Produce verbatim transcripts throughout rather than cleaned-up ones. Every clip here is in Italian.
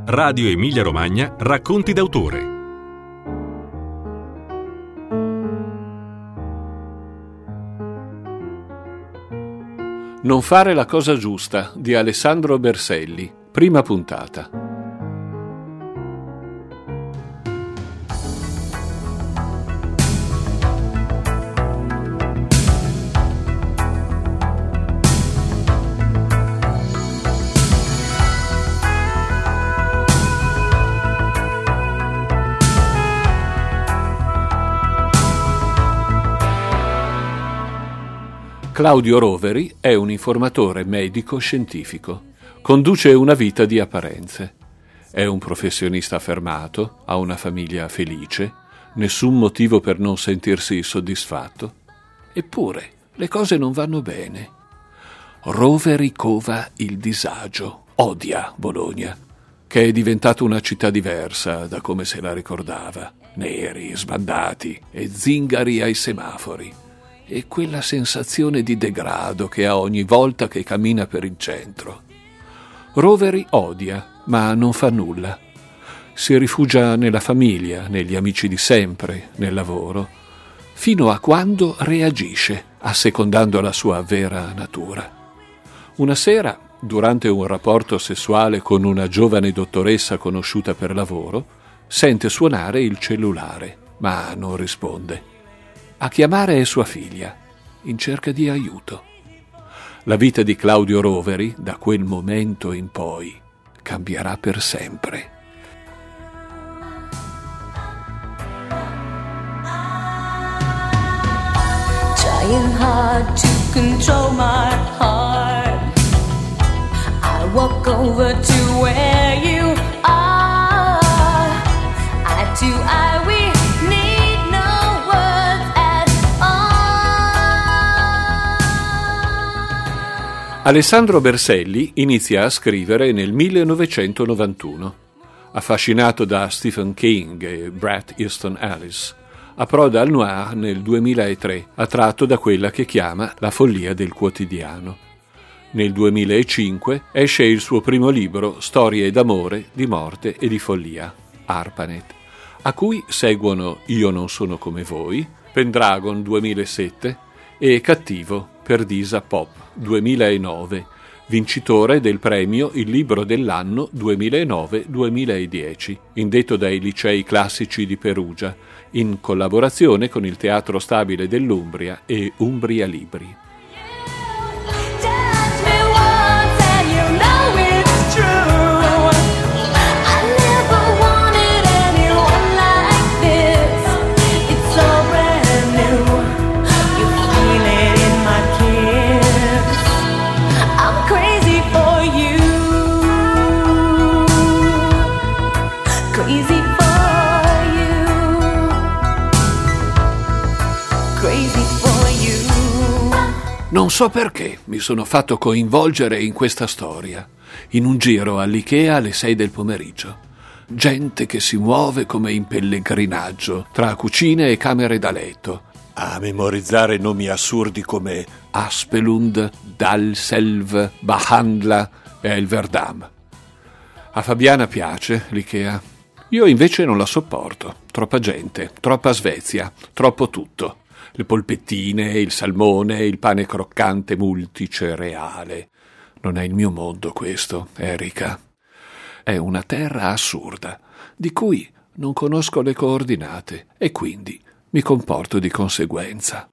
Radio Emilia Romagna Racconti d'autore. Non fare la cosa giusta di Alessandro Berselli, prima puntata. Claudio Roveri è un informatore medico-scientifico. Conduce una vita di apparenze. È un professionista affermato, ha una famiglia felice, nessun motivo per non sentirsi soddisfatto. Eppure, le cose non vanno bene. Roveri cova il disagio, odia Bologna, che è diventata una città diversa da come se la ricordava. Neri, sbandati e zingari ai semafori. E quella sensazione di degrado che ha ogni volta che cammina per il centro. Roveri odia, ma non fa nulla. Si rifugia nella famiglia, negli amici di sempre, nel lavoro, fino a quando reagisce, assecondando la sua vera natura. Una sera, durante un rapporto sessuale con una giovane dottoressa conosciuta per lavoro, sente suonare il cellulare, ma non risponde. A chiamare è sua figlia, in cerca di aiuto. La vita di Claudio Roveri, da quel momento in poi, cambierà per sempre. Trying hard to control my heart, I walk over to where you are. I do, I we need no words at all. Alessandro Berselli inizia a scrivere nel millenovecentonovantuno. Affascinato da Stephen King e Bret Easton Ellis, approda al noir nel duemilatré, attratto da quella che chiama la follia del quotidiano. Nel duemilacinque esce il suo primo libro, Storie d'amore, di morte e di follia, ARPANET, a cui seguono Io non sono come voi, Pendragon duemilasette e Cattivo, Perdisa Pop duemilanove, vincitore del premio Il Libro dell'Anno duemilanove duemiladieci, indetto dai licei classici di Perugia, in collaborazione con il Teatro Stabile dell'Umbria e Umbria Libri. Non so perché mi sono fatto coinvolgere in questa storia, in un giro all'Ikea alle sei del pomeriggio. Gente che si muove come in pellegrinaggio, tra cucine e camere da letto, a memorizzare nomi assurdi come Aspelund, Dalselv, Bahandla e Elverdam. A Fabiana piace l'Ikea. Io invece non la sopporto. Troppa gente, troppa Svezia, troppo tutto. Le polpettine, il salmone, il pane croccante multicereale. Non è il mio mondo questo, Erika. È una terra assurda, di cui non conosco le coordinate e quindi mi comporto di conseguenza.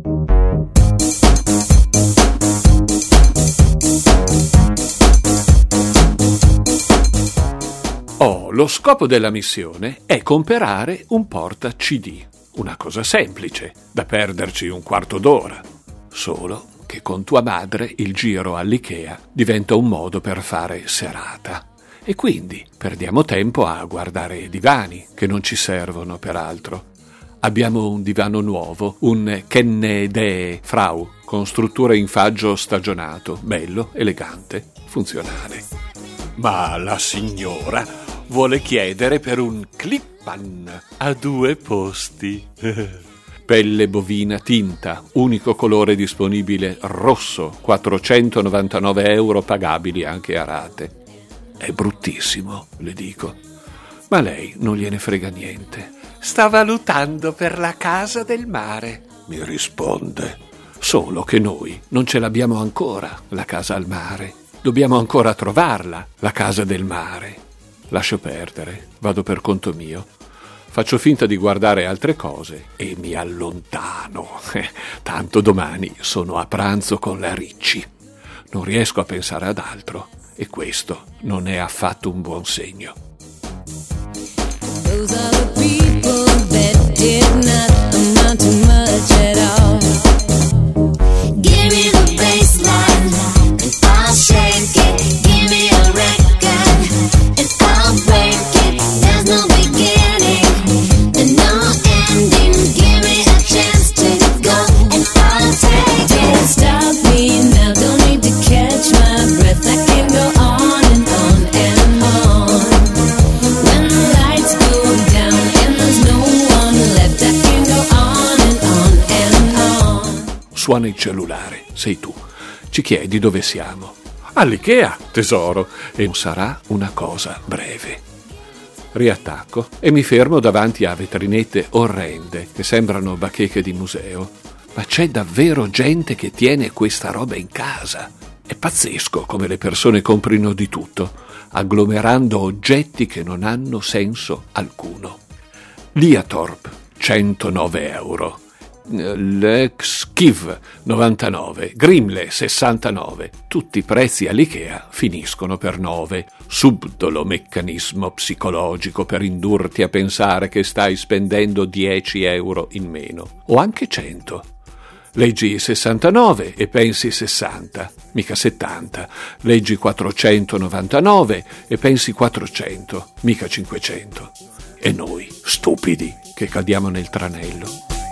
Oh, lo scopo della missione è comprare un porta C D. Una cosa semplice, da perderci un quarto d'ora. Solo che con tua madre il giro all'Ikea diventa un modo per fare serata. E quindi perdiamo tempo a guardare divani, che non ci servono peraltro. Abbiamo un divano nuovo, un Kennedy Frau, con struttura in faggio stagionato, bello, elegante, funzionale. Ma la signora vuole chiedere per un clip a due posti. Pelle bovina tinta, unico colore disponibile rosso, quattrocentonovantanove euro pagabili anche a rate. È bruttissimo, le dico. Ma lei non gliene frega niente. Sta valutando per la casa del mare, mi risponde. Solo che noi non ce l'abbiamo ancora, la casa al mare. Dobbiamo ancora trovarla, la casa del mare. Lascio perdere, vado per conto mio. Faccio finta di guardare altre cose e mi allontano. Tanto domani sono a pranzo con la Ricci. Non riesco a pensare ad altro e questo non è affatto un buon segno. Those are the people that did not amount to much at all. Give me the baseline and I'll shake it. Give me a record and I'll break it. There's no beginning and no ending. Give me a chance to go and I'll take it. Don't stop me now, don't need to catch my breath. I can go on and on and on. When the lights go down and there's no one left, I can go on and on and on. Suona il cellulare, sei tu. Ci chiedi dove siamo. All'Ikea, tesoro, e sarà una cosa breve. Riattacco e mi fermo davanti a vetrinette orrende che sembrano bacheche di museo. Ma c'è davvero gente che tiene questa roba in casa. È pazzesco come le persone comprino di tutto, agglomerando oggetti che non hanno senso alcuno. Liatorp, centonove euro. Lex Kiv, novantanove. Grimle, sessantanove. Tutti i prezzi all'Ikea finiscono per nove. Subdolo meccanismo psicologico per indurti a pensare che stai spendendo dieci euro in meno. O anche cento. Leggi sessantanove e pensi sessanta, mica settanta. Leggi quattrocentonovantanove e pensi quattrocento, mica cinquecento. E noi, stupidi, che cadiamo nel tranello.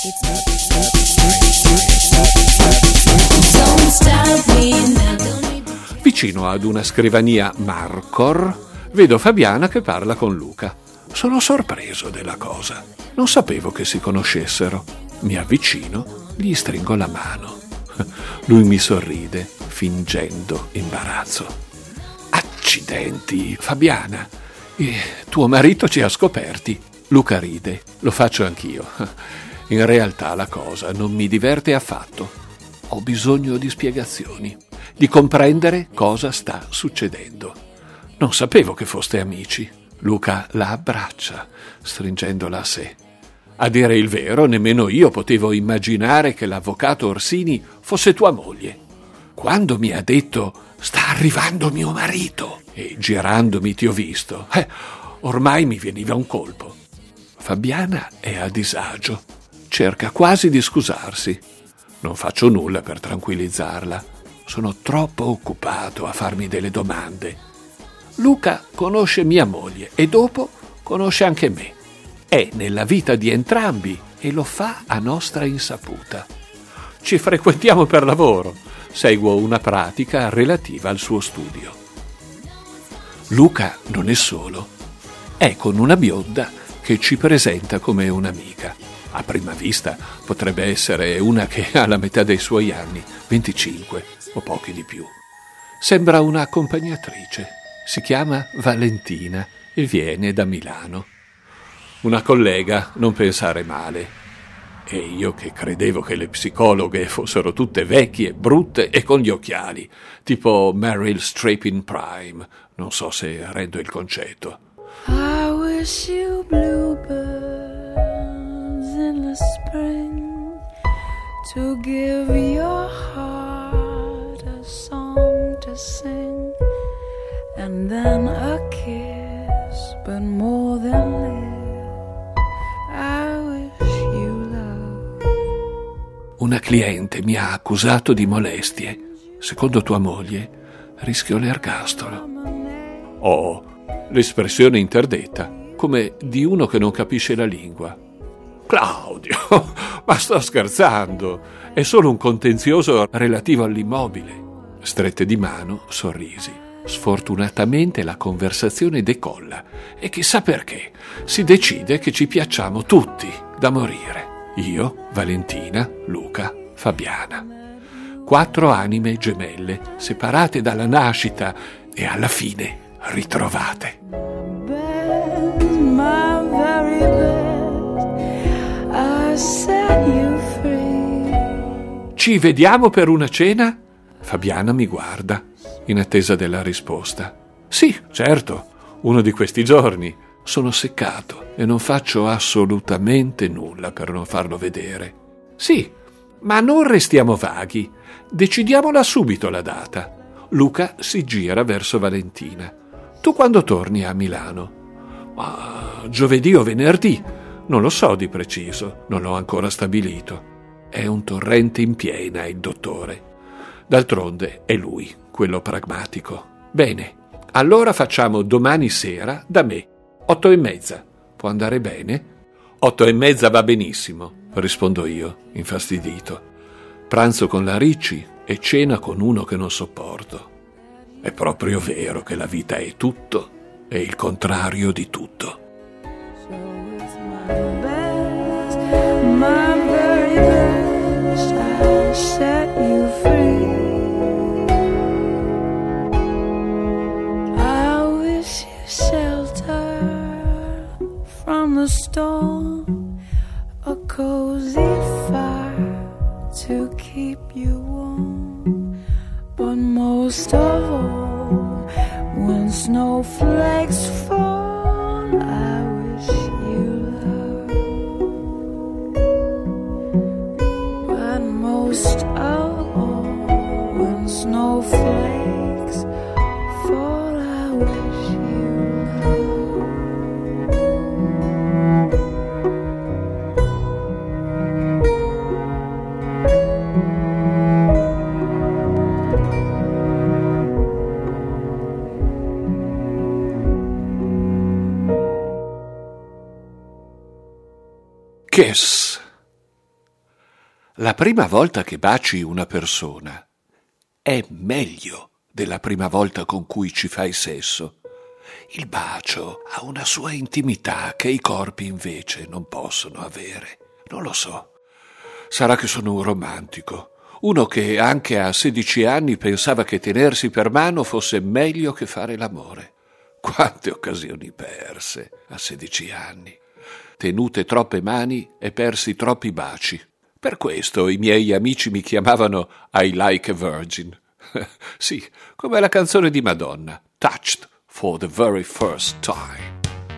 Vicino ad una scrivania Marcor, vedo Fabiana che parla con Luca. Sono sorpreso della cosa. Non sapevo che si conoscessero. Mi avvicino, gli stringo la mano. Lui mi sorride, fingendo imbarazzo. Accidenti, Fabiana, eh, tuo marito ci ha scoperti. Luca ride, lo faccio anch'io. In realtà la cosa non mi diverte affatto. Ho bisogno di spiegazioni, di comprendere cosa sta succedendo. Non sapevo che foste amici. Luca la abbraccia, stringendola a sé. A dire il vero, nemmeno io potevo immaginare che l'avvocato Orsini fosse tua moglie. Quando mi ha detto «sta arrivando mio marito» e girandomi ti ho visto, eh, ormai mi veniva un colpo. Fabiana è a disagio, cerca quasi di scusarsi. Non faccio nulla per tranquillizzarla, sono troppo occupato a farmi delle domande. Luca conosce mia moglie e dopo conosce anche me. È nella vita di entrambi e lo fa a nostra insaputa. Ci frequentiamo per lavoro, seguo una pratica relativa al suo studio. Luca non è solo, è con una bionda che ci presenta come un'amica. A prima vista potrebbe essere una che ha la metà dei suoi anni, venticinque o pochi di più. Sembra una accompagnatrice, si chiama Valentina e viene da Milano. Una collega, non pensare male. E io che credevo che le psicologhe fossero tutte vecchie, brutte e con gli occhiali, tipo Meryl Streep in Prime. Non so se rendo il concetto. I wish you bluebirds in the spring to give your heart a song to sing and then a kiss, but more than live. I wish you love. Una cliente mi ha accusato di molestie. Secondo tua moglie, rischio l'ergastolo. Oh, l'espressione interdetta, come di uno che non capisce la lingua. Claudio, ma sto scherzando, è solo un contenzioso relativo all'immobile. Strette di mano, sorrisi. Sfortunatamente la conversazione decolla e chissà perché si decide che ci piacciamo tutti da morire. Io, Valentina, Luca, Fabiana. Quattro anime gemelle, separate dalla nascita e alla fine ritrovate. Best, my very best, I set you free. Ci vediamo per una cena? Fabiana mi guarda, in attesa della risposta. Sì, certo, uno di questi giorni. Sono seccato e non faccio assolutamente nulla per non farlo vedere. Sì, ma non restiamo vaghi. Decidiamola subito la data. Luca si gira verso Valentina. Tu quando torni a Milano? Ma giovedì o venerdì? Non lo so di preciso, non l'ho ancora stabilito. È un torrente in piena il dottore. D'altronde è lui, quello pragmatico. Bene, allora facciamo domani sera da me. Otto e mezza. Può andare bene? Otto e mezza va benissimo, rispondo io, infastidito. Pranzo con la Ricci e cena con uno che non sopporto. È proprio vero che la vita è tutto e il contrario di tutto. So it's my best, my very best, I set you free. I wish you shelter from the storm, a cozy fire to keep you warm, but most of all, when snowflakes fall, I wish you love. But most of all, when snowflakes fall, I wish you love. Kiss. La prima volta che baci una persona è meglio della prima volta con cui ci fai sesso. Il bacio ha una sua intimità che i corpi invece non possono avere. Non lo so. Sarà che sono un romantico. Uno che anche a sedici anni pensava che tenersi per mano fosse meglio che fare l'amore. Quante occasioni perse a sedici anni. Tenute troppe mani e persi troppi baci. Per questo i miei amici mi chiamavano I like a virgin. Sì, come la canzone di Madonna, Touched for the very first time.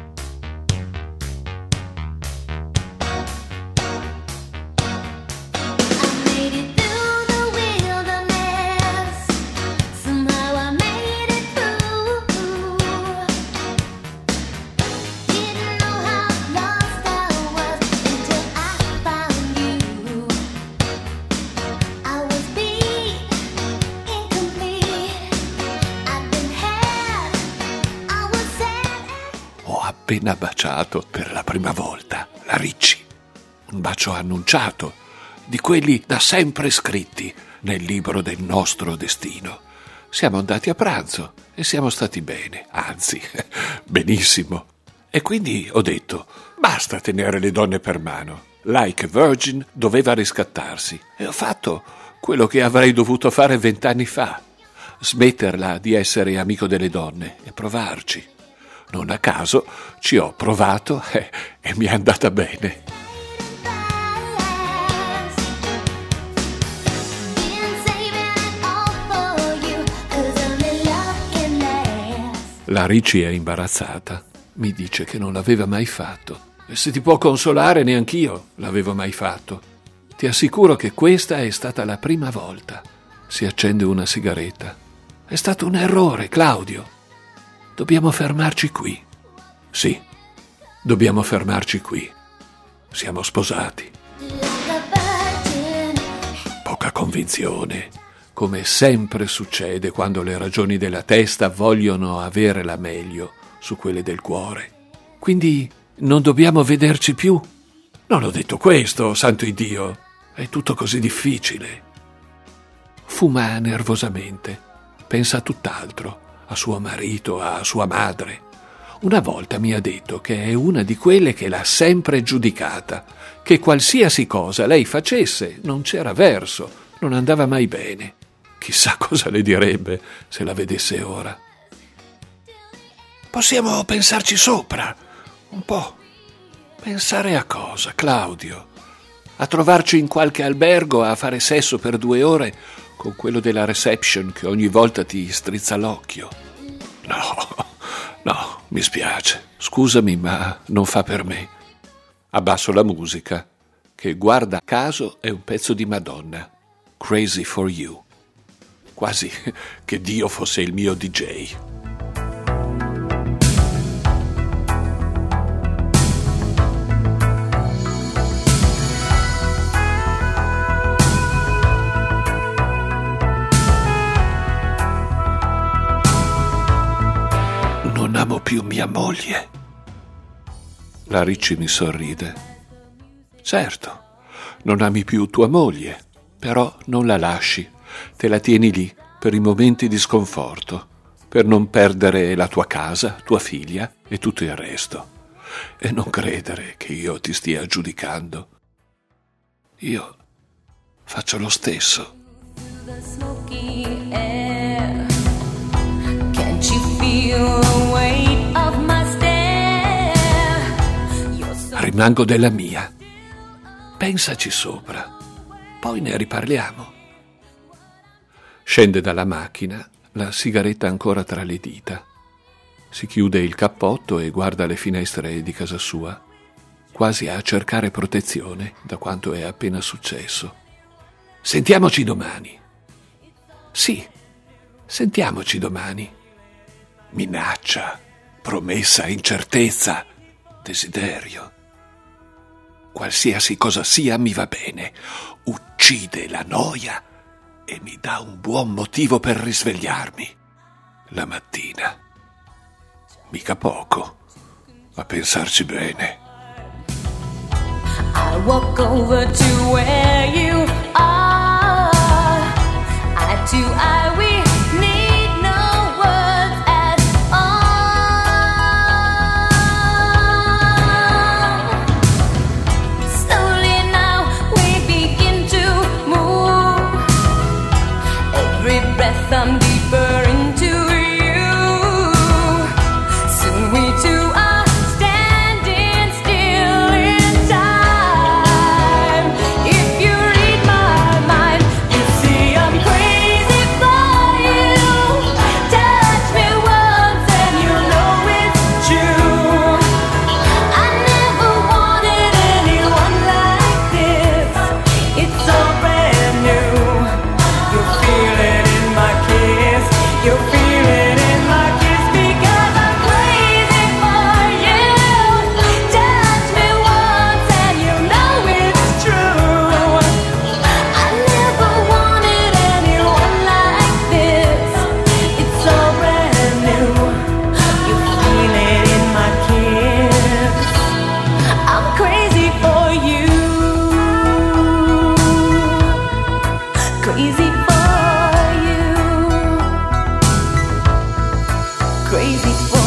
Appena baciato per la prima volta la Ricci. Un bacio annunciato, di quelli da sempre scritti nel libro del nostro destino. Siamo andati a pranzo e siamo stati bene, anzi, benissimo. E quindi ho detto, basta tenere le donne per mano. Like a Virgin doveva riscattarsi e ho fatto quello che avrei dovuto fare vent'anni fa. Smetterla di essere amico delle donne e provarci. Non a caso ci ho provato e, e mi è andata bene. La Ricci è imbarazzata. Mi dice che non l'aveva mai fatto. E se ti può consolare, neanch'io l'avevo mai fatto. Ti assicuro che questa è stata la prima volta. Si accende una sigaretta. È stato un errore, Claudio. Dobbiamo fermarci qui. Sì, dobbiamo fermarci qui. Siamo sposati. Poca convinzione, come sempre succede quando le ragioni della testa vogliono avere la meglio su quelle del cuore. Quindi non dobbiamo vederci più? Non ho detto questo, santo Iddio. È tutto così difficile. Fuma nervosamente. Pensa a tutt'altro. A suo marito, a sua madre. Una volta mi ha detto che è una di quelle che l'ha sempre giudicata, che qualsiasi cosa lei facesse non c'era verso, non andava mai bene. Chissà cosa le direbbe se la vedesse ora. Possiamo pensarci sopra, un po'. Pensare a cosa, Claudio? A trovarci in qualche albergo a fare sesso per due ore con quello della reception che ogni volta ti strizza l'occhio? No, no, mi spiace. Scusami, ma non fa per me. Abbasso la musica, che guarda caso è un pezzo di Madonna. Crazy for You. Quasi che Dio fosse il mio D J. Non amo più mia moglie. La Ricci mi sorride. Certo, non ami più tua moglie, però non la lasci, te la tieni lì per i momenti di sconforto, per non perdere la tua casa, tua figlia e tutto il resto. E non credere che io ti stia giudicando. Io faccio lo stesso. The smoky air. Can't you feel the weight of my stare? You're so Rimango della mia. Pensaci sopra, poi ne riparliamo. Scende dalla macchina, la sigaretta ancora tra le dita. Si chiude il cappotto e guarda le finestre di casa sua, quasi a cercare protezione da quanto è appena successo. Sentiamoci domani. Sì, sentiamoci domani. Minaccia, promessa, incertezza, desiderio. Qualsiasi cosa sia mi va bene. Uccide la noia e mi dà un buon motivo per risvegliarmi la mattina. Mica poco, a pensarci bene. I walk over to where you are. Eye to eye, we need no words at all. Slowly now we begin to move. Every breath I'm deeper into you. Soon we two are standing still in time. If you read my mind, you see I'm crazy for you. Touch me once and you know it's true. I never wanted anyone like this. It's all brand new. You feel it in my kiss. You feel it in my kiss because I'm crazy for you. Touch me once and you know it's true. I never wanted anyone like this. It's all brand new. You feel it in my kiss. I'm crazy for you. Crazy for you. Crazy for